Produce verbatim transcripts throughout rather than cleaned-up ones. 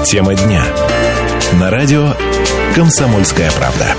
Тема дня. На радио «Комсомольская правда».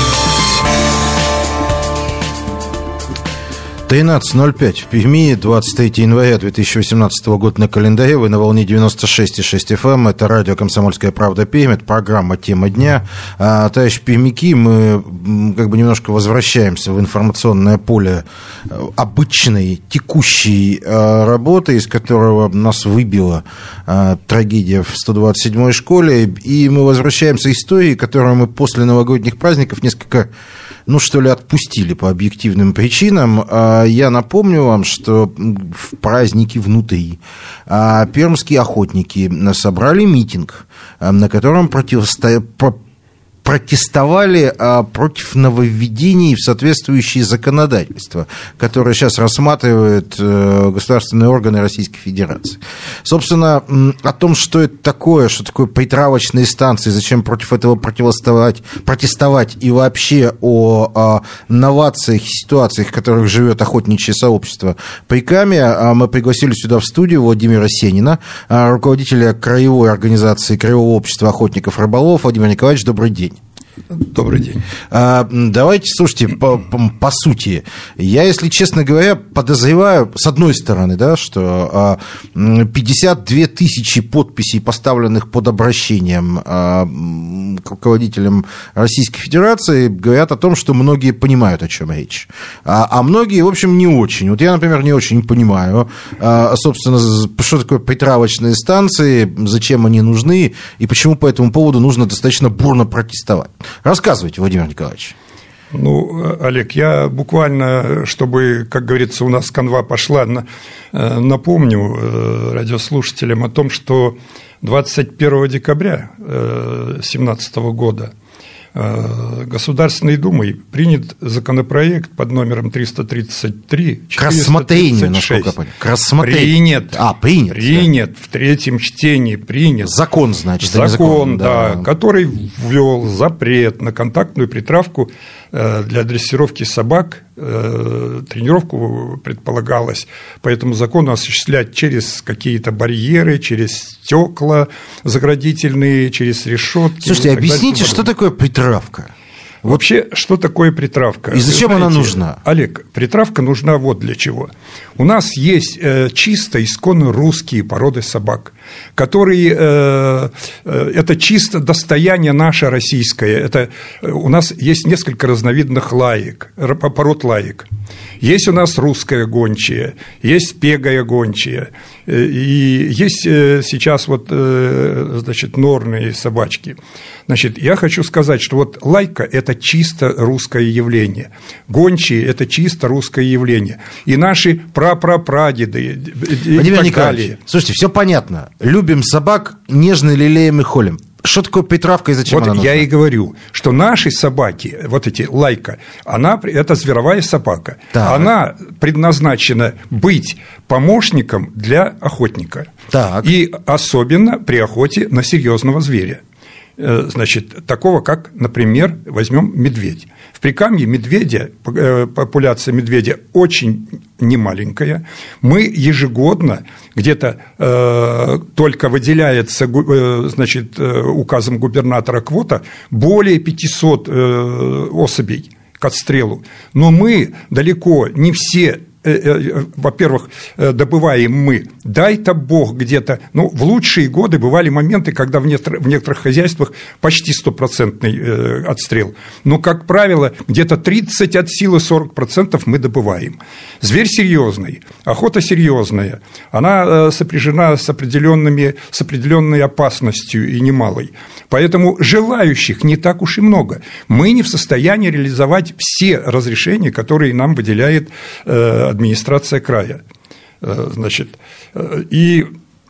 тринадцать ноль пять в Перми, двадцать третьего января две тысячи восемнадцатого года на календаре. Вы на волне девяносто шесть и шесть эф эм. Это радио «Комсомольская правда» Пермь. Это программа «Тема дня». А, товарищи пермяки, мы как бы немножко возвращаемся в информационное поле обычной, текущей а, работы, из которого нас выбила а, трагедия в сто двадцать седьмой школе. И мы возвращаемся к истории, которую мы после новогодних праздников несколько, ну что ли, отпустили по объективным причинам. Я напомню вам, что в праздники внутри пермские охотники собрали митинг, на котором противостояли... протестовали а, против нововведений в соответствующее законодательство, которое сейчас рассматривают э, государственные органы Российской Федерации. Собственно, о том, что это такое, что такое притравочные станции, зачем против этого противостоять, протестовать и вообще о, о новациях и ситуациях, в которых живет охотничье сообщество Прикамья, а мы пригласили сюда в студию Владимира Сенина, руководителя краевой организации Краевого общества охотников-рыболовов. Владимир Николаевич, добрый день. Добрый день. Давайте, слушайте, по, по, по сути, я, если честно говоря, подозреваю, с одной стороны, да, что пятьдесят две тысячи подписей, поставленных под обращением к руководителям Российской Федерации, говорят о том, что многие понимают, о чем речь. А, а многие, в общем, не очень. Вот я, например, не очень понимаю, собственно, что такое притравочные станции, зачем они нужны и почему по этому поводу нужно достаточно бурно протестовать. Рассказывайте, Владимир Николаевич. Ну, Олег, я буквально, чтобы, как говорится, у нас канва пошла, напомню радиослушателям о том, что двадцать первого декабря две тысячи семнадцатого года Государственной Думой принят законопроект под номером триста тридцать три четыреста тридцать шесть. К рассмотрению, насколько я понял. К рассмотрению. Принят. А, принят. Принят, да. В третьем чтении принят. Закон, значит. Закон, закон да, да, который ввел запрет на контактную притравку для дрессировки собак. Тренировку предполагалось по этому закону осуществлять через какие-то барьеры, через стекла заградительные, через решетки. Слушайте, объясните, что такое притравка? Вообще, что такое притравка? И зачем знаете, она нужна? Олег, притравка нужна вот для чего. У нас есть э, чисто исконно русские породы собак, которые, э, э, это чисто достояние наше российское. Это, э, у нас есть несколько разновидных лаек, пород лаек. Есть у нас русская гончая, есть пегая гончая, и есть сейчас вот, значит, норные собачки. Значит, я хочу сказать, что вот лайка – это чисто русское явление, гончие – это чисто русское явление, и наши прапрапрадеды и Владимир так Николаевич, далее. Слушайте, все понятно, любим собак, нежно лелеем и холим. Что такое притравка и зачем вот она нужна? Я и говорю, что наши собаки, вот эти лайка, она, это зверовая собака. Так. Она предназначена быть помощником для охотника. Так. И особенно при охоте на серьезного зверя. Значит, такого, как, например, возьмем медведь. В Прикамье медведя, популяция медведя очень немаленькая. Мы ежегодно где-то э, только выделяется, э, значит, указом губернатора квота более пятисот э, особей к отстрелу. Но мы далеко не все. Во-первых, добываем мы, дай-то бог где-то, ну, в лучшие годы бывали моменты, когда в некоторых, в некоторых хозяйствах почти стопроцентный отстрел, но, как правило, где-то тридцать от силы сорок процентов мы добываем. Зверь серьезный, охота серьезная, она сопряжена с, определенными, с определенной опасностью и немалой, поэтому желающих не так уж и много. Мы не в состоянии реализовать все разрешения, которые нам выделяет администрация края. Значит, и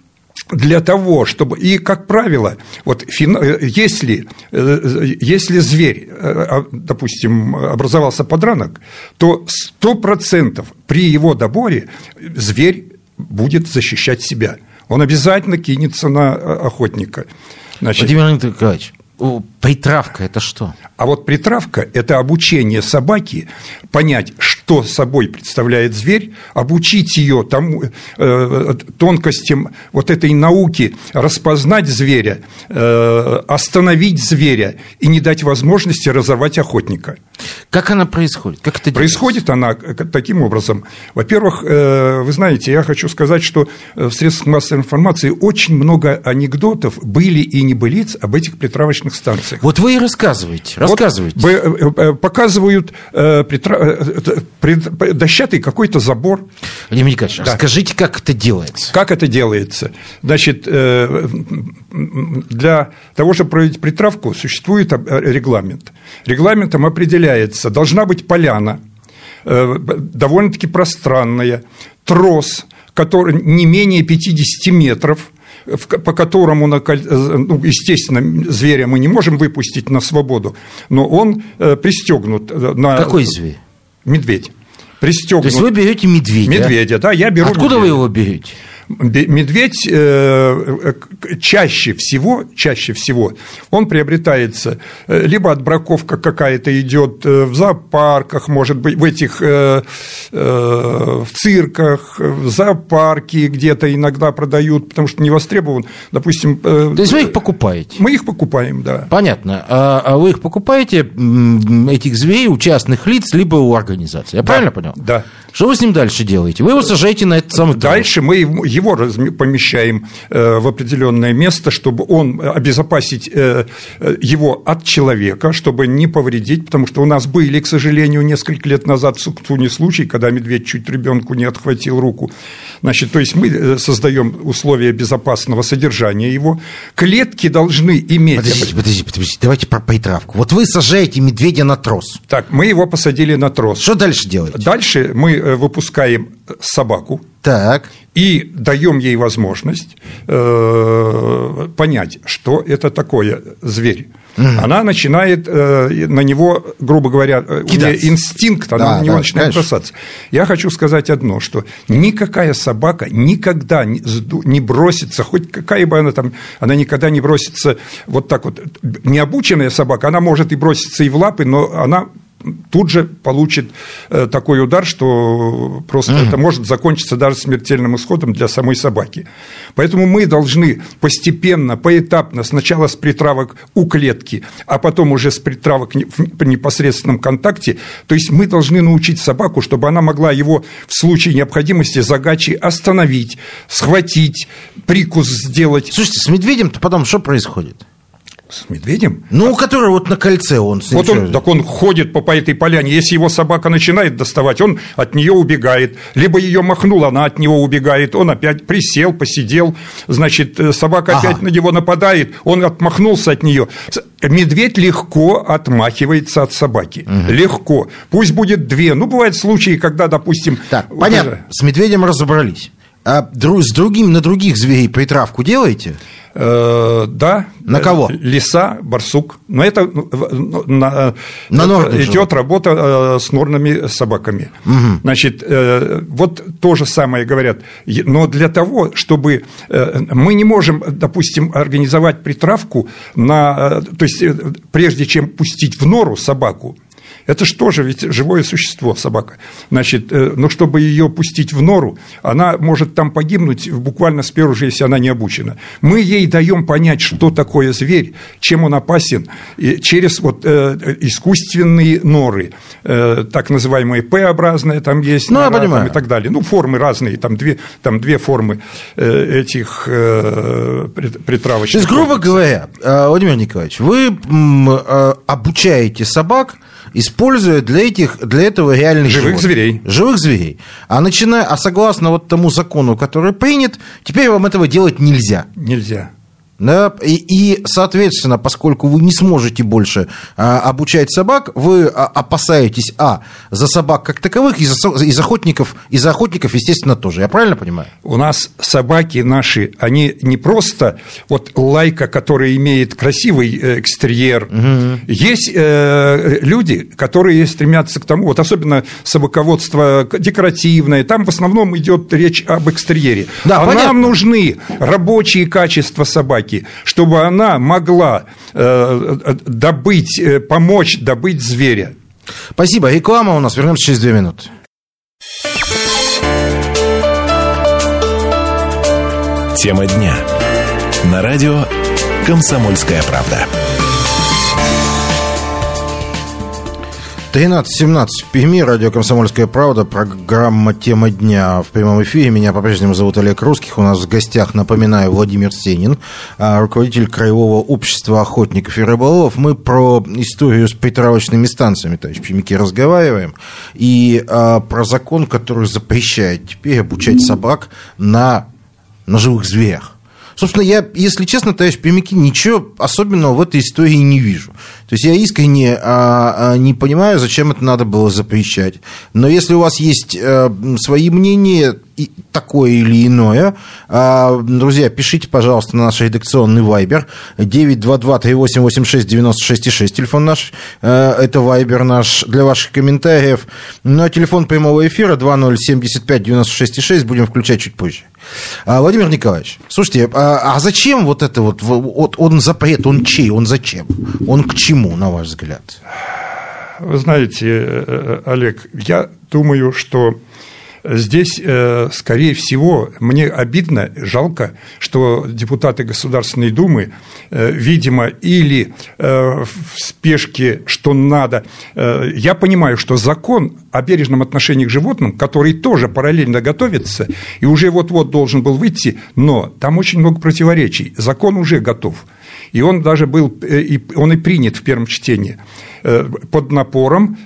для того, чтобы... И, как правило, вот, если, если зверь, допустим, образовался подранок, то сто процентов при его доборе зверь будет защищать себя. Он обязательно кинется на охотника. Значит... Владимир Николаевич, Притравка – это что? А вот притравка – это обучение собаки понять, что собой представляет зверь, обучить ее тому, э, тонкостям вот этой науки, распознать зверя, э, остановить зверя и не дать возможности разорвать охотника. Как она происходит? Как это происходит делается? Она таким образом. Во-первых, э, вы знаете, я хочу сказать, что в средствах массовой информации очень много анекдотов, были и небылиц об этих притравочных станциях. Вот вы и рассказываете, рассказывайте. Вот показывают э, притра... дощатый какой-то забор. Владимир Николаевич, да. Расскажите, как это делается. Как это делается? Значит, э, для того, чтобы проводить притравку, существует регламент. Регламентом определяется, должна быть поляна, э, довольно-таки пространная, трос, который не менее пятьдесят метров, по которому, ну, естественно, зверя мы не можем выпустить на свободу, но он пристегнут на… Какой зверь? Медведь. Пристегнут. То есть вы берете медведя? Медведя, да, я беру. Откуда медведя. Вы его берете? Медведь чаще всего, чаще всего он приобретается, либо отбраковка какая-то идет в зоопарках, может быть, в этих в цирках, в зоопарке где-то иногда продают, потому что не востребован, допустим. То есть вы их покупаете? Мы их покупаем, да. Понятно. А вы их покупаете, этих зверей, у частных лиц, либо у организации? Я да, правильно понял? Да. Что вы с ним дальше делаете? Вы его сажаете на этот самый… Дальше мы его помещаем в определенное место, чтобы он обезопасить его от человека, чтобы не повредить, потому что у нас были, к сожалению, несколько лет назад в Суктуне случай, когда медведь чуть ребенку не отхватил руку. Значит, то есть мы создаем условия безопасного содержания его. Клетки должны иметь… Подождите, подождите, подождите, давайте про притравку. Вот вы сажаете медведя на трос. Так, мы его посадили на трос. Что дальше делаете? Дальше мы выпускаем собаку. Так. И даем ей возможность э, понять, что это такое зверь. Угу. Она начинает э, на него, грубо говоря, у нее инстинкт, она да, на него да, начинает конечно. бросаться. Я хочу сказать одно, что никакая собака никогда не, не бросится, хоть какая бы она там, она никогда не бросится вот так вот. Необученная собака, она может и броситься и в лапы, но она тут же получит такой удар, что просто mm. это может закончиться даже смертельным исходом для самой собаки. Поэтому мы должны постепенно, поэтапно, сначала с притравок у клетки, а потом уже с притравок в непосредственном контакте, то есть мы должны научить собаку, чтобы она могла его в случае необходимости загачи остановить, схватить, прикус сделать. Слушайте, с медведем-то потом что происходит? С медведем? Ну, который вот на кольце он. Вот он, так он ходит по, по этой поляне. Если его собака начинает доставать, он от нее убегает. Либо ее махнул, она от него убегает. Он опять присел, посидел. Значит, собака ага. опять на него нападает. Он отмахнулся от нее. Медведь легко отмахивается от собаки. Угу. Легко. Пусть будет две. Ну, бывают случаи, когда, допустим… Так, понятно. Уже... С медведем разобрались. А с другим, на других зверей притравку делаете? Э, да. На кого? Лиса, барсук. Но это на, на идет работа с норными собаками. Угу. Значит, вот то же самое говорят. Но для того, чтобы… Мы не можем, допустим, организовать притравку на… То есть, прежде чем пустить в нору собаку, это же тоже ведь живое существо, собака. Значит, но чтобы ее пустить в нору, она может там погибнуть буквально с первого же, если она не обучена. Мы ей даем понять, что такое зверь, чем он опасен, через вот искусственные норы, так называемые П-образные, там есть, ну, нора, там, и так далее. Ну, формы разные, там две, там две формы этих притравочных. То есть, грубо говоря, Владимир Николаевич, вы обучаете собак, используя для, этих, для этого реальных живых животных. зверей. Живых зверей. А, начиная, а согласно вот тому закону, который принят, теперь вам этого делать нельзя. Нельзя. Да, и, и, соответственно, поскольку вы не сможете больше а, обучать собак, вы а, опасаетесь, а, за собак как таковых, и за, из охотников, из охотников, естественно, тоже. Я правильно понимаю? У нас собаки наши, они не просто вот лайка, которая имеет красивый экстерьер. Угу. Есть э, люди, которые стремятся к тому, вот особенно собаководство декоративное, там в основном идет речь об экстерьере. Да, а понятно. Нам нужны рабочие качества собаки. собаки, чтобы она могла добыть, помочь добыть зверя. Спасибо. Реклама у нас. Вернемся через две минуты. Тема дня. На радио «Комсомольская правда». тринадцать семнадцать в Перми, радио «Комсомольская правда», программа «Тема дня» в прямом эфире. Меня по-прежнему зовут Олег Русских. У нас в гостях, напоминаю, Владимир Сенин, руководитель Краевого общества охотников и рыболовов. Мы про историю с притравочными станциями, товарищ Пермяки, разговариваем. И а, про закон, который запрещает теперь обучать собак на, на живых зверях. Собственно, я, если честно, товарищ Пермяки, ничего особенного в этой истории не вижу. То есть я искренне а, а, не понимаю, зачем это надо было запрещать. Но если у вас есть а, свои мнения, и такое или иное, а, друзья, пишите, пожалуйста, на наш редакционный вайбер девять два два три восемь восемь шесть девять шесть шесть, телефон наш, а, это вайбер наш для ваших комментариев. Ну, а телефон прямого эфира два ноль семь пять девять шесть шесть будем включать чуть позже. А, Владимир Николаевич, слушайте, а, а зачем вот это вот, вот, он запрет, он чей, он зачем? Он к чему, на ваш взгляд? Вы знаете, Олег, я думаю, что здесь, скорее всего, мне обидно, жалко, что депутаты Государственной Думы, видимо, или в спешке, что надо. Я понимаю, что закон о бережном отношении к животным, который тоже параллельно готовится и уже вот-вот должен был выйти, но там очень много противоречий. Закон уже готов. И он даже был, он и принят в первом чтении под напором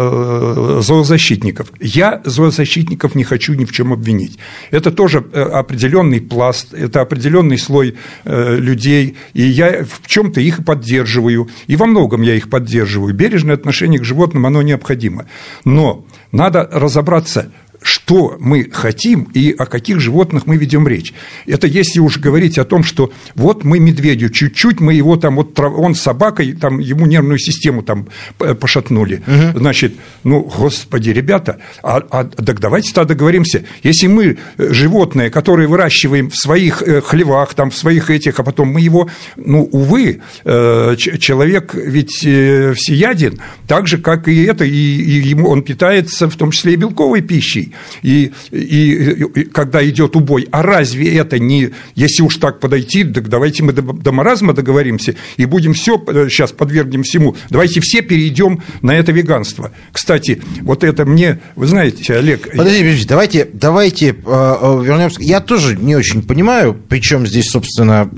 зоозащитников. Я зоозащитников не хочу ни в чем обвинить. Это тоже определенный пласт, это определенный слой людей, и я в чем-то их поддерживаю, и во многом я их поддерживаю. Бережное отношение к животным, оно необходимо. Но надо разобраться, что мы хотим и о каких животных мы ведем речь. Это если уж говорить о том, что вот мы медведю, чуть-чуть мы его там, вот он с собакой, там ему нервную систему там пошатнули. Угу. Значит, ну, господи, ребята, а, а так давайте тогда договоримся, если мы животное, которое выращиваем в своих хлевах, там, в своих этих, а потом мы его, ну, увы, человек ведь всеяден, так же, как и это, и, и ему он питается в том числе и белковой пищей. И, и, и когда идет убой, а разве это не, если уж так подойти, так давайте мы до, до маразма договоримся и будем все сейчас подвергнем всему, давайте все перейдем на это веганство. Кстати, вот это мне, вы знаете, Олег... Подождите, подождите, давайте, давайте э, вернемся. Я тоже не очень понимаю, причем здесь, собственно,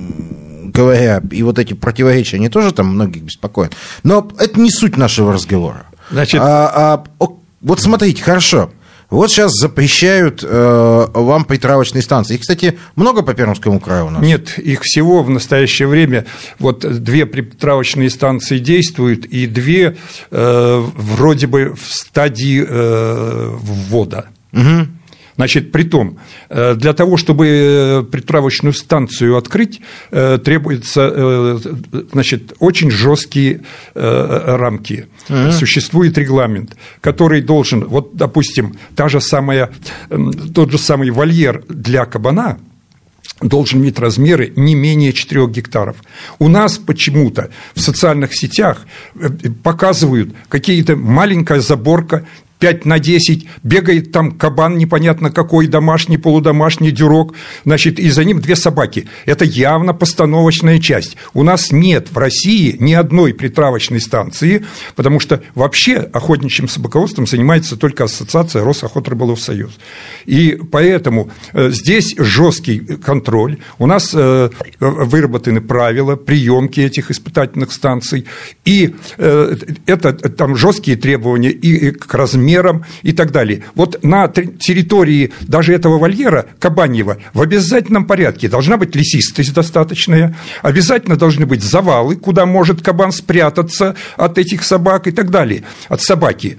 говоря, и вот эти противоречия, они тоже там многих беспокоят, но это не суть нашего разговора. Значит... А, а, вот смотрите, хорошо. Вот сейчас запрещают э, вам притравочные станции. Их, кстати, много по Пермскому краю у нас? Нет, их всего в настоящее время, вот две притравочные станции действуют, и две э, вроде бы в стадии э, ввода. Угу. Значит, притом, для того, чтобы притравочную станцию открыть, требуются, значит, очень жесткие рамки. Mm-hmm. Существует регламент, который должен, вот, допустим, та же самая, тот же самый вольер для кабана должен иметь размеры не менее четырёх гектаров. У нас почему-то в социальных сетях показывают какие-то маленькая заборка, пять на десять, бегает там кабан непонятно какой, домашний, полудомашний, дюрок, значит, и за ним две собаки. Это явно постановочная часть. У нас нет в России ни одной притравочной станции, потому что вообще охотничьим собаководством занимается только Ассоциация Росохотрыболовсоюз. И поэтому здесь жесткий контроль. У нас выработаны правила приемки этих испытательных станций, и это там жесткие требования и к размеру, мерам и так далее. Вот на территории даже этого вольера кабаньего в обязательном порядке должна быть лесистость достаточная, обязательно должны быть завалы, куда может кабан спрятаться от этих собак и так далее, от собаки.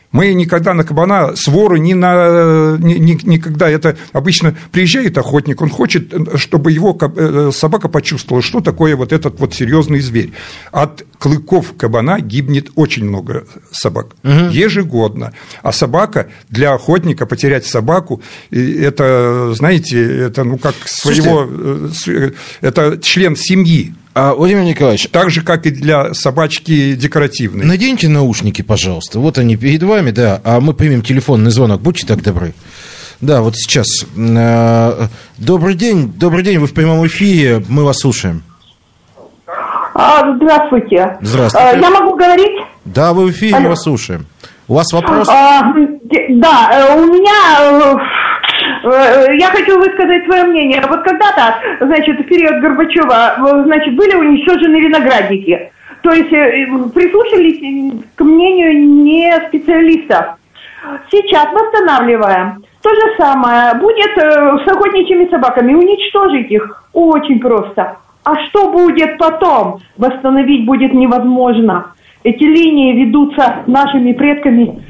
Мы никогда на кабана, свору, ни на, ни, ни, никогда. Это обычно приезжает охотник, он хочет, чтобы его собака почувствовала, что такое вот этот вот серьезный зверь. От клыков кабана гибнет очень много собак. Угу. Ежегодно. А собака, для охотника потерять собаку, это, знаете, это ну как своего... Слушайте, это член семьи. А, Владимир Николаевич, так же, как и для собачки декоративной. Наденьте наушники, пожалуйста. Вот они перед вами, да. А мы примем телефонный звонок. Будьте так добры. Да, вот сейчас. Добрый день. Добрый день. Вы в прямом эфире. Мы вас слушаем. А, здравствуйте. Здравствуйте. Я могу говорить? Да, вы в эфире, Алло. Мы вас слушаем. У вас вопрос? А, да, у меня... Я хочу высказать свое мнение. Вот когда-то, значит, в период Горбачева, значит, были уничтожены виноградники. То есть прислушались к мнению не специалистов. Сейчас восстанавливаем. То же самое будет с охотничьими собаками. Уничтожить их очень просто. А что будет потом? Восстановить будет невозможно. Эти линии ведутся нашими предками...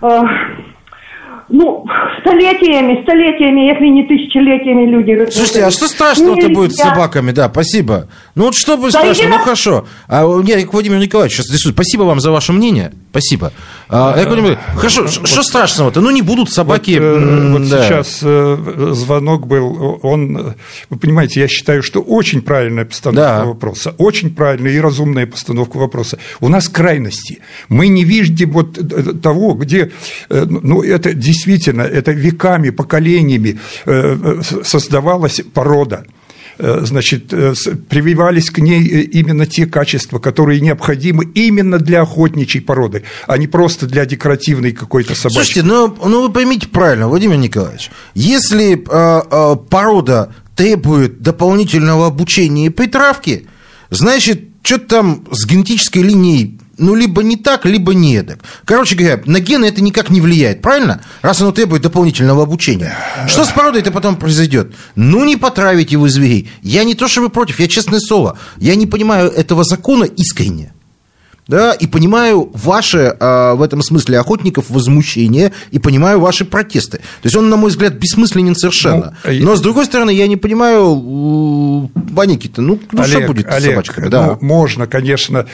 Ну, столетиями, столетиями, если не тысячелетиями люди... Слушайте, а что страшного-то будет с собаками? Да, спасибо. Ну, вот что будет да страшно? Ну, хорошо. А, я к Владимиру Николаевичу сейчас рисую. Спасибо вам за ваше мнение. Спасибо. А, я понимаю, хорошо, вот, что страшного-то? Ну, не будут собаки... Вот, вот да. Сейчас звонок был, он... Вы понимаете, я считаю, что очень правильная постановка да. вопроса. Очень правильная и разумная постановка вопроса. У нас крайности. Мы не видим вот того, где... Ну, это действительно, это веками, поколениями создавалась порода. Значит, прививались к ней именно те качества, которые необходимы именно для охотничьей породы, а не просто для декоративной какой-то собаки. Слушайте, ну, ну вы поймите правильно, Владимир Николаевич, если э, э, порода требует дополнительного обучения и притравки, значит, что-то там с генетической линией ну, либо не так, либо не так. Короче говоря, на гены это никак не влияет, правильно? Раз оно требует дополнительного обучения. Что с породой это потом произойдет? Ну, не потравите вы зверей. Я не то чтобы против, я честное слово. Я не понимаю этого закона искренне. Да, и понимаю ваше, а, в этом смысле, охотников возмущение, и понимаю ваши протесты. То есть он, на мой взгляд, бессмысленен совершенно. Ну, но, с другой стороны, я не понимаю, Баники-то, ну, ну Олег, что будет с Олег, собачками? Да. Ну, можно, конечно,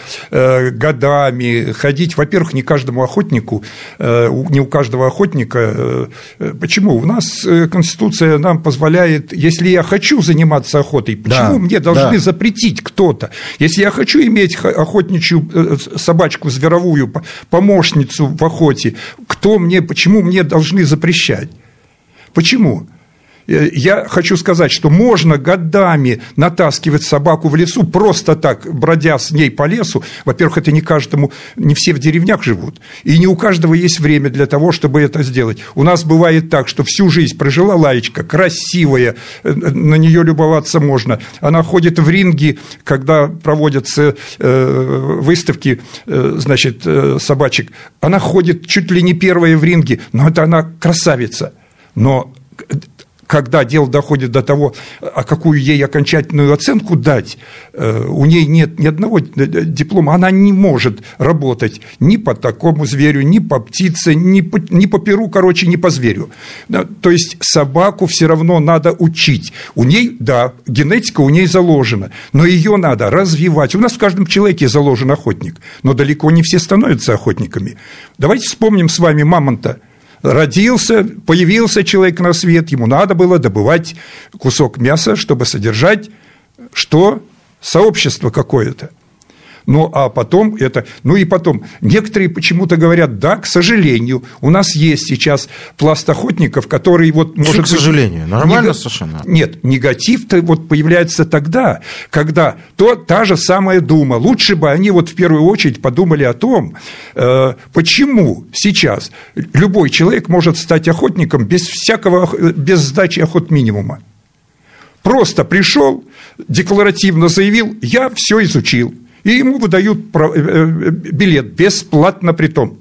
годами ходить. Во-первых, не каждому охотнику, не у каждого охотника. Почему? У нас Конституция нам позволяет, если я хочу заниматься охотой, почему да, мне должны да. запретить кто-то? Если я хочу иметь охотничью собачку зверовую, помощницу в охоте, кто мне, почему мне должны запрещать? Почему? Я хочу сказать, что можно годами натаскивать собаку в лесу, просто так, бродя с ней по лесу. Во-первых, это не каждому, не все в деревнях живут, и не у каждого есть время для того, чтобы это сделать. У нас бывает так, что всю жизнь прожила лаечка, красивая, на нее любоваться можно. Она ходит в ринги, когда проводятся выставки, значит, собачек. Она ходит чуть ли не первая в ринге, но это она красавица. Но когда дело доходит до того, а какую ей окончательную оценку дать, у ней нет ни одного диплома, она не может работать ни по такому зверю, ни по птице, ни по, ни по перу, короче, ни по зверю. То есть собаку все равно надо учить. У ней, да, генетика у ней заложена, но ее надо развивать. У нас в каждом человеке заложен охотник, но далеко не все становятся охотниками. Давайте вспомним с вами мамонта. Родился, появился человек на свет, ему надо было добывать кусок мяса, чтобы содержать что? Сообщество какое-то. Ну, а потом это... Ну, и потом, некоторые почему-то говорят, да, к сожалению, у нас есть сейчас пласт охотников, которые вот... Может быть, к сожалению, нормально нег... совершенно. Нет, негатив-то вот появляется тогда, когда то, та же самая дума. Лучше бы они вот в первую очередь подумали о том, э, почему сейчас любой человек может стать охотником без всякого, без сдачи охотминимума. Просто пришел, декларативно заявил, я все изучил. И ему выдают билет бесплатно притом.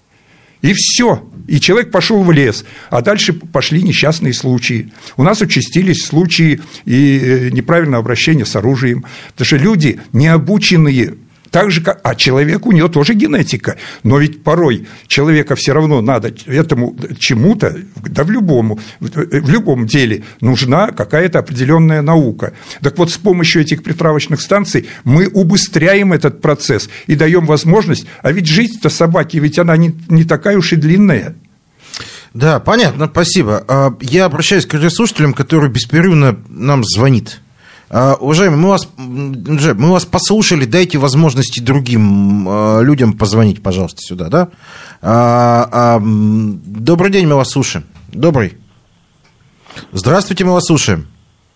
И все. И человек пошел в лес. А дальше пошли несчастные случаи. У нас участились случаи и неправильного обращения с оружием. Потому что люди, не обученные Так же, как... А человек, у него тоже генетика. Но ведь порой человека все равно надо этому чему-то, да в любом, в любом деле нужна какая-то определенная наука. Так вот, с помощью этих притравочных станций мы убыстряем этот процесс и даем возможность, а ведь жизнь-то собаки, ведь она не, не такая уж и длинная. Да, понятно, спасибо. Я обращаюсь к радиослушателям, который беспрерывно нам звонит. Уважаемый, мы вас, мы вас послушали, дайте возможности другим людям позвонить, пожалуйста, сюда, да? Добрый день, мы вас слушаем. Добрый. Здравствуйте, мы вас слушаем.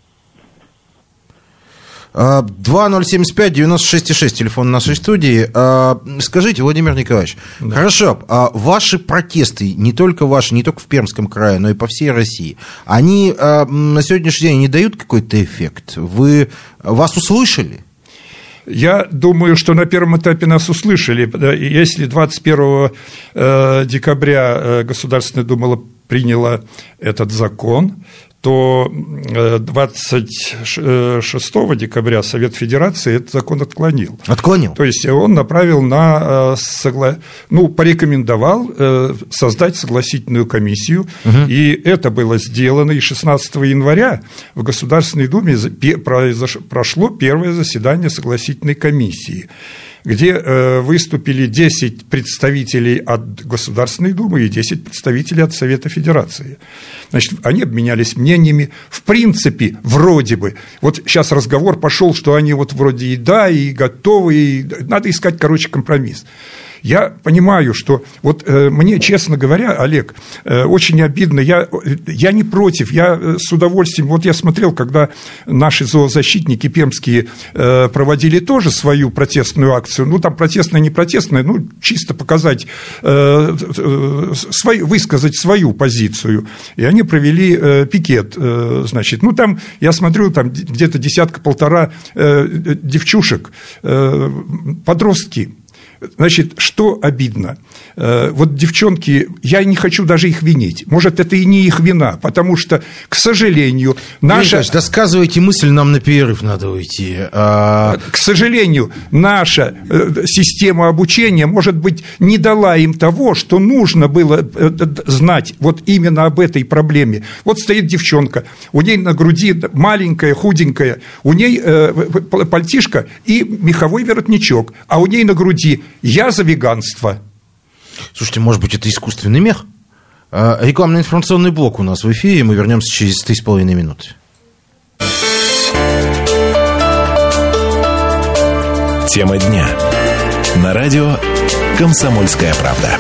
два ноль семь пять девяносто шесть шесть, телефон нашей студии. Скажите, Владимир Николаевич, да. Хорошо, ваши протесты, не только ваши, не только в Пермском крае, но и по всей России, они на сегодняшний день не дают какой-то эффект? Вы, вас услышали? Я думаю, что на первом этапе нас услышали. Если двадцать первого декабря Государственная Дума приняла этот закон, то двадцать шестого декабря Совет Федерации этот закон отклонил. Отклонил. То есть он направил на согла... ну, порекомендовал создать согласительную комиссию, угу. И это было сделано, и шестнадцатого января в Государственной Думе прошло первое заседание согласительной комиссии, где выступили десять представителей от Государственной Думы и десять представителей от Совета Федерации. Значит, они обменялись мнениями. В принципе, вроде бы, вот сейчас разговор пошел, что они вот вроде и да, и готовы, и надо искать, короче, компромисс. Я понимаю, что вот э, мне, честно говоря, Олег, э, очень обидно, я, я не против, я с удовольствием, вот я смотрел, когда наши зоозащитники пермские э, проводили тоже свою протестную акцию, ну, там протестная, не протестная, ну, чисто показать, э, э, свою, высказать свою позицию, и они провели э, пикет, э, значит, ну, там, я смотрю, там где-то десятка-полтора э, девчушек, э, подростки. Значит, что обидно? Вот девчонки, я не хочу даже их винить. Может, это и не их вина, потому что, к сожалению, наша... Ильич, досказывайте мысль, нам на перерыв надо уйти. А... К сожалению, наша система обучения, может быть, не дала им того, что нужно было знать вот именно об этой проблеме. Вот стоит девчонка, у ней на груди маленькая, худенькая, у ней пальтишко и меховой воротничок, а у ней на груди «Я за веганство». Слушайте, может быть, это искусственный мех? Рекламный информационный блок у нас в эфире. Мы вернемся через три с половиной минуты. Тема дня. На радио «Комсомольская правда».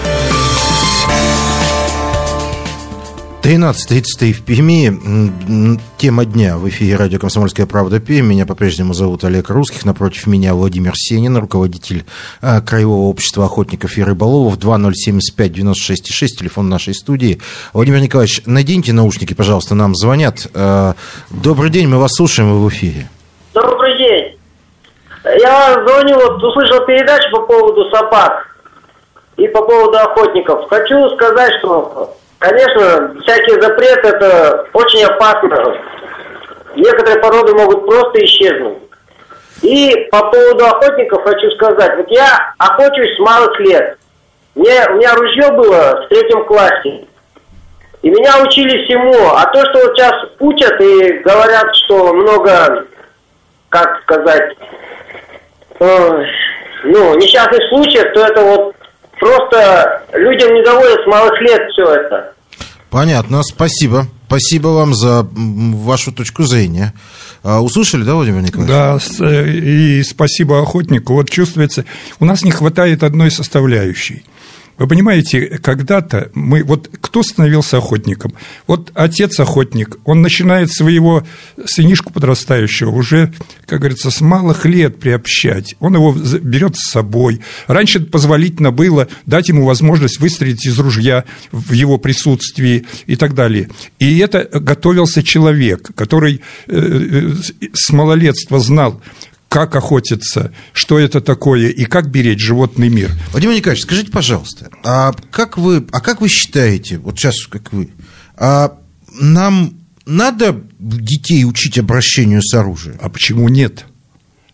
тринадцать тридцать три в Перми. Тема дня в эфире радио «Комсомольская правда» Пермь. Меня по-прежнему зовут Олег Русских. Напротив меня Владимир Сенин, руководитель а, Краевого общества охотников и рыболовов. два ноль семь пять девяносто шесть шесть, телефон нашей студии. Владимир Николаевич, наденьте наушники, пожалуйста, нам звонят. А, добрый день, мы вас слушаем, вы в эфире. Добрый день. Я звоню, вот услышал передачу по поводу собак и по поводу охотников. Хочу сказать, что... Конечно, всякие запреты – это очень опасно. Некоторые породы могут просто исчезнуть. И по поводу охотников хочу сказать. Вот я охочусь с малых лет. Мне, у меня ружье было в третьем классе. И меня учили всему. А то, что вот сейчас учат и говорят, что много, как сказать, э, ну, несчастных случаев, то это вот просто людям не доводят с малых лет все это. Понятно, спасибо. Спасибо вам за вашу точку зрения. Услышали, да, Владимир Николаевич? Да, и спасибо охотнику. Вот чувствуется, у нас не хватает одной составляющей. Вы понимаете, когда-то мы... Вот кто становился охотником? Вот отец-охотник, он начинает своего сынишку подрастающего уже, как говорится, с малых лет приобщать. Он его берет с собой. Раньше позволительно было дать ему возможность выстрелить из ружья в его присутствии и так далее. И это готовился человек, который с малолетства знал, как охотиться, что это такое и как беречь животный мир. Владимир Николаевич, скажите, пожалуйста, а как вы, а как вы считаете, вот сейчас как вы, а нам надо детей учить обращению с оружием? А почему нет?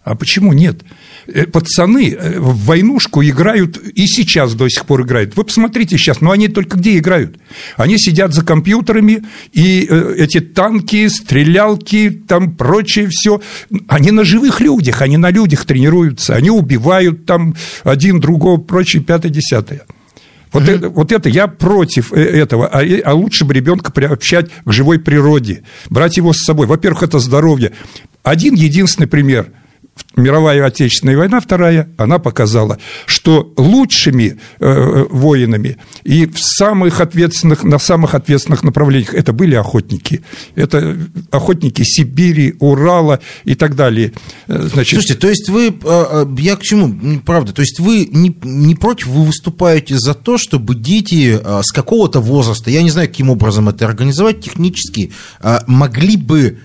А почему нет? Пацаны в войнушку играют и сейчас до сих пор играют. Вы посмотрите сейчас, но они только где играют? Они сидят за компьютерами, и эти танки, стрелялки, там прочее все, они на живых людях, они на людях тренируются, они убивают там один другого, прочее, пятое, десятое. Вот, mm-hmm. это, вот это я против этого, а, а лучше бы ребенка приобщать к живой природе, брать его с собой. Во-первых, это здоровье. Один единственный пример. Мировая Отечественная война, вторая, она показала, что лучшими э, воинами и в самых ответственных, на самых ответственных направлениях это были охотники. Это охотники Сибири, Урала и так далее. Значит... Слушайте, то есть вы, я к чему, правда, то есть вы не, не против, вы выступаете за то, чтобы дети с какого-то возраста, я не знаю, каким образом это организовать технически, могли бы,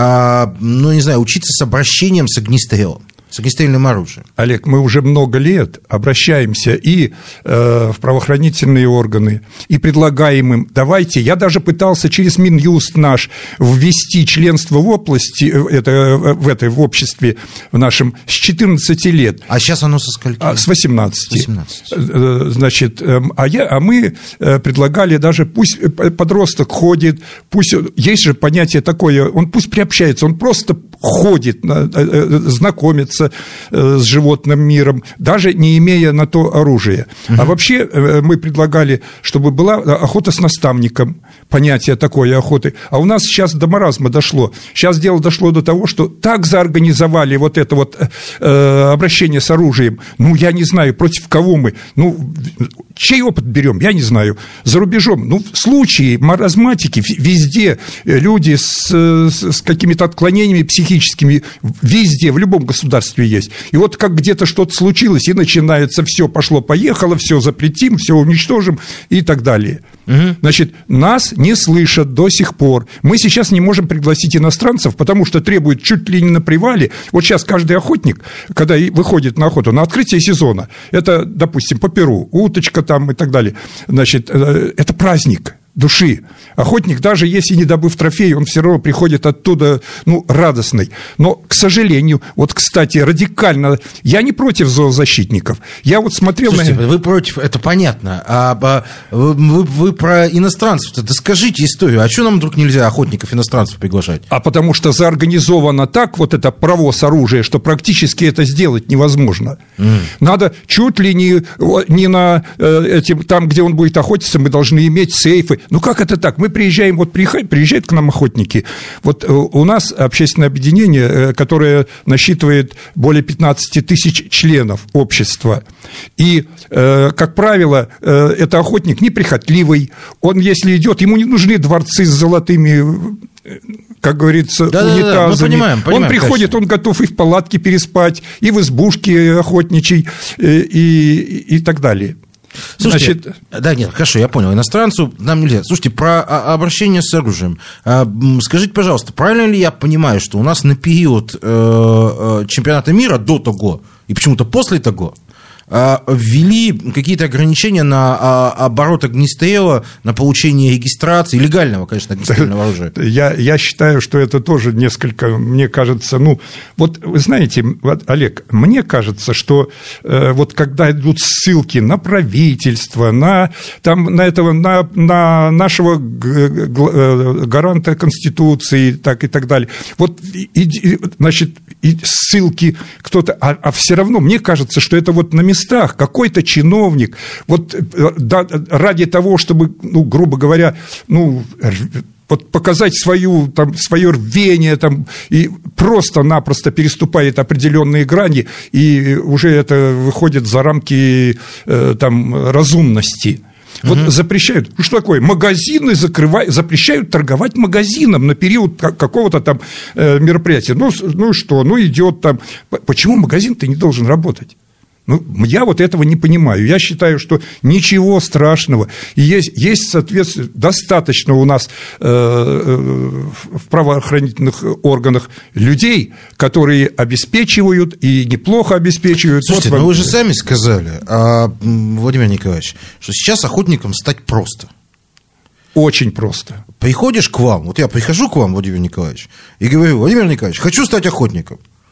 ну, не знаю, учиться с обращением с огнестрелом, с огнестрельным оружием. Олег, мы уже много лет обращаемся и э, в правоохранительные органы, и предлагаем им, давайте, я даже пытался через Минюст наш ввести членство в области, это, в этой, в обществе в нашем с четырнадцати лет. А сейчас оно со скольки? А, с восемнадцати. восемнадцати. Значит, а, я, а мы предлагали даже, пусть подросток ходит, пусть, есть же понятие такое, он пусть приобщается, он просто ходит, знакомится с животным миром, даже не имея на то оружия. Uh-huh. А вообще мы предлагали, чтобы была охота с наставником, понятие такое охоты. А у нас сейчас до маразма дошло. Сейчас дело дошло до того, что так заорганизовали вот это вот э, обращение с оружием. Ну, я не знаю, против кого мы. Ну, чей опыт берем, я не знаю. За рубежом. Ну, в случае маразматики везде люди с, с какими-то отклонениями психическими, везде, в любом государстве есть. И вот как где-то что-то случилось, и начинается все пошло-поехало, все запретим, все уничтожим и так далее. Угу. Значит, нас не слышат до сих пор. Мы сейчас не можем пригласить иностранцев, потому что требуют чуть ли не на привале. Вот сейчас каждый охотник, когда выходит на охоту, на открытие сезона, это, допустим, по Перу, уточка там и так далее, значит, это праздник души. Охотник, даже если не добыв трофей, он все равно приходит оттуда, ну, радостный. Но, к сожалению, вот, кстати, радикально, я не против зоозащитников. Я вот смотрел... Слушайте, на... вы против, это понятно. А, а вы, вы, вы про иностранцев-то, да скажите историю. А что нам вдруг нельзя охотников иностранцев приглашать? А потому что заорганизовано так, вот это провоз оружия, что практически это сделать невозможно. Mm. Надо чуть ли не, не на этим, там, где он будет охотиться, мы должны иметь сейфы. Ну, как это так? Мы приезжаем, вот приезжают к нам охотники. Вот у нас общественное объединение, которое насчитывает более пятнадцать тысяч членов общества. И, как правило, это охотник неприхотливый. Он, если идет, ему не нужны дворцы с золотыми, как говорится, да, унитазами. Да, да, мы понимаем, понимаем, он приходит, конечно. Он готов и в палатке переспать, и в избушке охотничьей, и, и, и так далее. Слушайте, Значит... да, нет, хорошо, я понял, иностранцу нам нельзя. Слушайте, про обращение с оружием. Скажите, пожалуйста, правильно ли я понимаю, что у нас на период чемпионата мира до того и почему-то после того ввели какие-то ограничения на оборот огнестрела, на получение регистрации, легального, конечно, огнестрельного оружия? Я, я считаю, что это тоже несколько, мне кажется, ну, вот вы знаете, Олег, мне кажется, что э, вот когда идут ссылки на правительство, на, там, на, этого, на, на нашего гаранта Конституции, так и так далее, вот, и, значит, и ссылки кто-то, а, а все равно, мне кажется, что это вот на местах какой-то чиновник, вот да, ради того, чтобы, ну, грубо говоря, ну, вот показать свою, там, свое рвение там, и просто-напросто переступает определенные грани, и уже это выходит за рамки там, разумности. Вот угу. запрещают, ну что такое, магазины закрывают, запрещают торговать магазином на период какого-то там мероприятия. Ну, ну что, ну идет там, почему магазин-то не должен работать? Ну, я вот этого не понимаю. Я считаю, что ничего страшного. И есть, есть соответственно, достаточно у нас э, в правоохранительных органах людей, которые обеспечивают и неплохо обеспечивают. Слушайте, вот, ну вы же сами сказали, Владимир Николаевич, что сейчас охотником стать просто. Очень просто. Приходишь к вам, вот я прихожу к вам, Владимир Николаевич, и говорю: Владимир Николаевич, хочу стать охотником.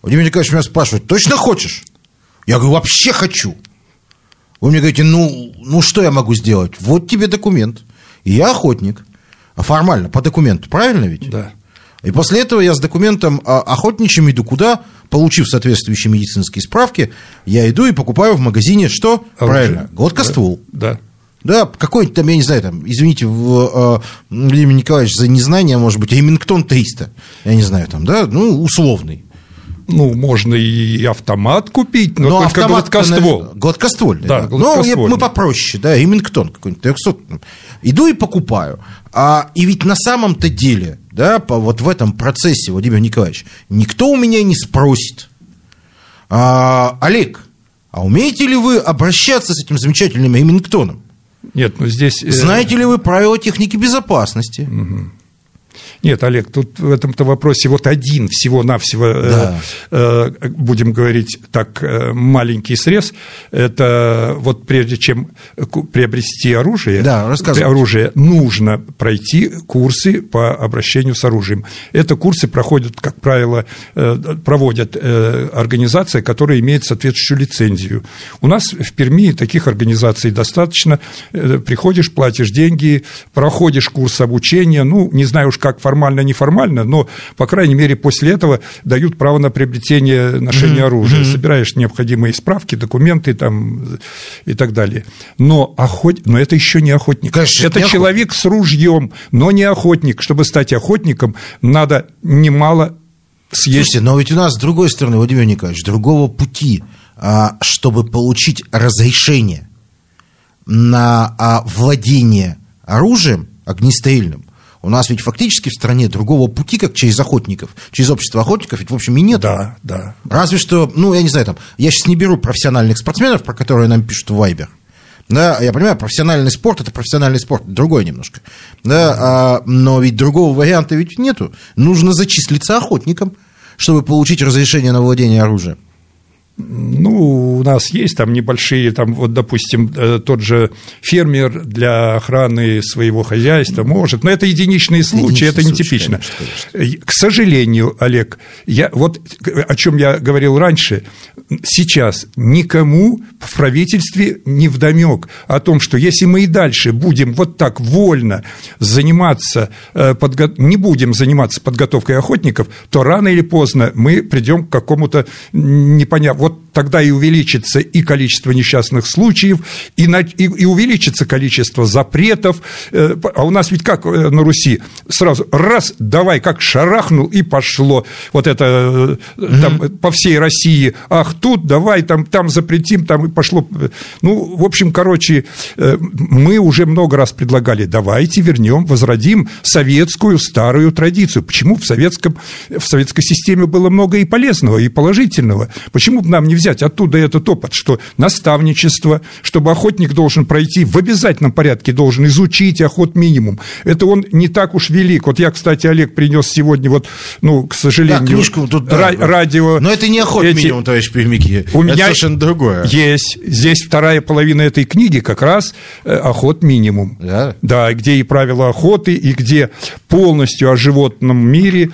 Владимир Николаевич меня спрашивает: точно хочешь? Я говорю: вообще хочу. Вы мне говорите: ну, ну что я могу сделать? Вот тебе документ. И я охотник. А формально, по документу, правильно ведь? Да. И после этого я с документом охотничьим иду куда? Получив соответствующие медицинские справки, я иду и покупаю в магазине что? Оружие. Правильно, гладкоствол. Да. Да, какой-нибудь там, я не знаю, там, извините, в, э, Владимир Николаевич, за незнание, может быть, Ремингтон триста, я не знаю, там, да, ну, условный. Ну, можно и автомат купить, но, но только автомат, гладкоствол. Гладкоствольный. Да, да. Ну, мы попроще, да, Ремингтон какой-нибудь, трехсот. Иду и покупаю. А, и ведь на самом-то деле, да, по, вот в этом процессе, Владимир Николаевич, никто у меня не спросит: а, Олег, а умеете ли вы обращаться с этим замечательным Ремингтоном? Нет, ну здесь... Знаете ли вы правила техники безопасности? Угу. Нет, Олег, тут в этом-то вопросе вот один всего-навсего, да. э, э, будем говорить так, э, маленький срез. Это вот прежде чем приобрести оружие, да, оружие, нужно пройти курсы по обращению с оружием. Это курсы проходят, как правило, э, проводят э, организации, которые имеют соответствующую лицензию. У нас в Перми таких организаций достаточно. Э, приходишь, платишь деньги, проходишь курс обучения, ну, не знаю уж как формально, неформально, но, по крайней мере, после этого дают право на приобретение, ношения mm-hmm. оружия. Mm-hmm. Собираешь необходимые справки, документы там, и так далее. Но, охот... но это еще не охотник. Конечно, это не человек охотник. С ружьем, но не охотник. Чтобы стать охотником, надо немало съесть. Слушайте, но ведь у нас, с другой стороны, Владимир Николаевич, другого пути, чтобы получить разрешение на владение оружием огнестрельным, у нас ведь фактически в стране другого пути, как через охотников, через общество охотников, ведь в общем и нет. Да, да. Разве что, ну, я не знаю, там, я сейчас не беру профессиональных спортсменов, про которые нам пишут в Вайбер. Да, я понимаю, профессиональный спорт – это профессиональный спорт, другой немножко. Да, а, но ведь другого варианта ведь нету. Нужно зачислиться охотником, чтобы получить разрешение на владение оружием. Ну, у нас есть там небольшие, там, вот, допустим, тот же фермер для охраны своего хозяйства может, но это единичные случаи, это нетипично. К сожалению, Олег, я, вот о чем я говорил раньше, сейчас никому в правительстве не вдомек о том, что если мы и дальше будем вот так вольно заниматься, подго... не будем заниматься подготовкой охотников, то рано или поздно мы придем к какому-то непонятному. Вот тогда и увеличится и количество несчастных случаев, и, на, и, и увеличится количество запретов. А у нас ведь как на Руси? Сразу раз, давай, как шарахнул, и пошло. Вот это там, mm-hmm. по всей России. Ах, тут давай, там, там запретим, там и пошло. Ну, в общем, короче, мы уже много раз предлагали, давайте вернем, возродим советскую старую традицию. Почему в, советском, в советской системе было много и полезного, и положительного? Почему бы нам не взять оттуда этот опыт, что наставничество, чтобы охотник должен пройти в обязательном порядке, должен изучить охот минимум. Это он не так уж велик. Вот я, кстати, Олег принес сегодня, вот, ну, к сожалению, да, книжку тут, да, ра- радио. Но это не охот эти... минимум, товарищ Пермяки. У это меня совершенно другое. Есть. Здесь вторая половина этой книги как раз охот минимум. Да? Да, где и правила охоты, и где полностью о животном мире,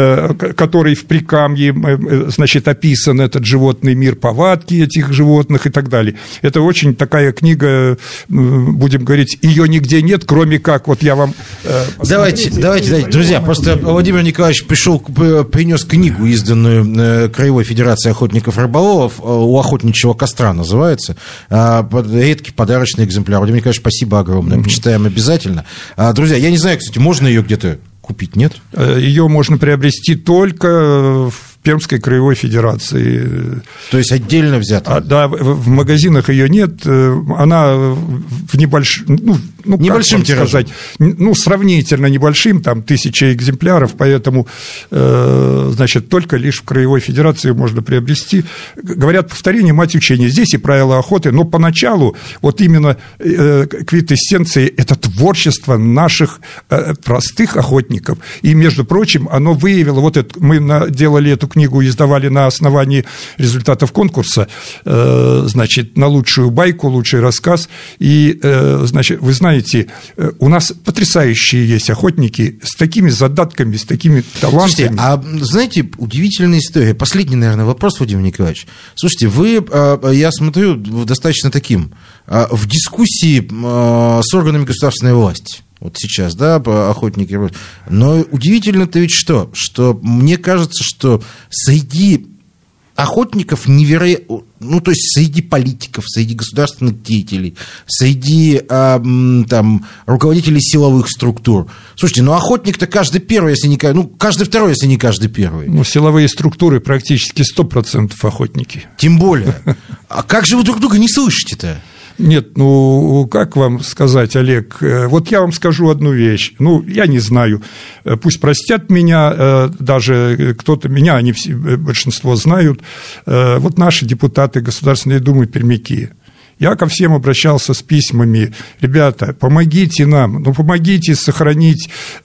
который в Прикамье, значит, описан этот животный мир, повадки этих животных и так далее. Это очень такая книга, будем говорить, ее нигде нет, кроме как, вот я вам... Давайте, давайте, давайте, друзья, просто Владимир Николаевич пришел, принес книгу, изданную Краевой Федерацией охотников и рыболовов, «У охотничьего костра» называется, редкий подарочный экземпляр. Владимир Николаевич, спасибо огромное, mm-hmm. почитаем обязательно. Друзья, я не знаю, кстати, можно ее где-то купить, нет? Ее можно приобрести только в Пермской краевой федерации. То есть отдельно взята? А, да, в магазинах ее нет, она в небольш... ну, ну, небольшим тиражом, ну, сравнительно небольшим, там тысяча экземпляров, поэтому, э, значит, только лишь в краевой федерации можно приобрести. Говорят, повторение мать учения. Здесь и правила охоты, но поначалу вот именно э, квинтэссенция – это творчество наших э, простых охотников. И, между прочим, оно выявило, вот это, мы на, делали эту книгу, издавали на основании результатов конкурса, э, значит, на лучшую байку, лучший рассказ, и, э, значит, вы знаете, знаете, у нас потрясающие есть охотники с такими задатками, с такими талантами. Слушайте, а знаете, удивительная история. Последний, наверное, вопрос, Владимир Николаевич. Слушайте, вы, я смотрю, достаточно таким, в дискуссии с органами государственной власти. Вот сейчас, да, охотники. Но удивительно-то ведь что? Что мне кажется, что среди охотников невероятно, ну, то есть среди политиков, среди государственных деятелей, среди а, там, руководителей силовых структур. Слушайте, ну, охотник-то каждый первый, если не каждый, ну, каждый второй, если не каждый первый. Ну, силовые структуры практически сто процентов охотники. Тем более. А как же вы друг друга не слышите-то? Нет, ну, как вам сказать, Олег, вот я вам скажу одну вещь, ну, я не знаю, пусть простят меня, даже кто-то, меня они все, большинство знают, вот наши депутаты Государственной Думы пермяки. Я ко всем обращался с письмами: ребята, помогите нам, ну, помогите сохранить,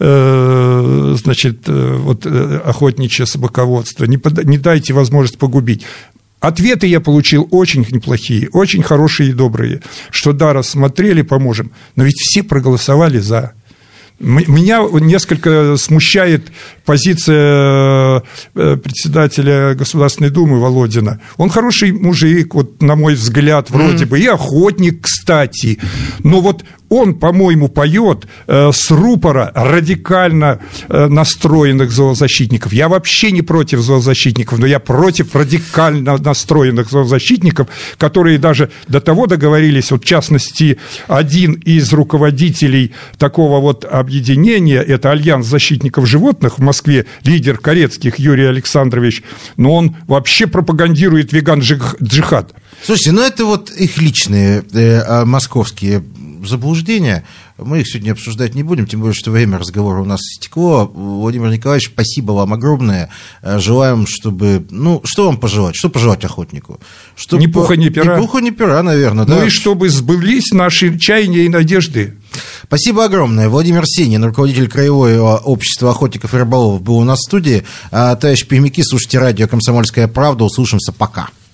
э, значит, вот, охотничье собаководство, не, под, не дайте возможность погубить. Ответы я получил очень неплохие, очень хорошие и добрые, что да, рассмотрели, поможем, но ведь все проголосовали за. Меня несколько смущает позиция председателя Государственной Думы Володина. Он хороший мужик, вот, на мой взгляд, вроде mm. бы, и охотник, кстати, но вот он, по-моему, поет э, с рупора радикально э, настроенных зоозащитников. Я вообще не против зоозащитников, но я против радикально настроенных зоозащитников, которые даже до того договорились, вот, в частности, один из руководителей такого вот объединения, это Альянс защитников животных в Москве, лидер Корецких Юрий Александрович, но он вообще пропагандирует веган-джихад. Слушайте, ну это вот их личные э, московские заблуждения. Мы их сегодня обсуждать не будем, тем более, что время разговора у нас истекло. Владимир Николаевич, спасибо вам огромное. Желаем, чтобы... Ну, что вам пожелать? Что пожелать охотнику? Чтобы... Ни пуха, ни пера. Ни пуха, ни пера, наверное, ну да. И чтобы сбылись наши чаяния и надежды. Спасибо огромное. Владимир Сенин, руководитель Краевого общества охотников и рыболовов, был у нас в студии. А, товарищи пермяки, слушайте радио «Комсомольская правда». Услышимся. Пока.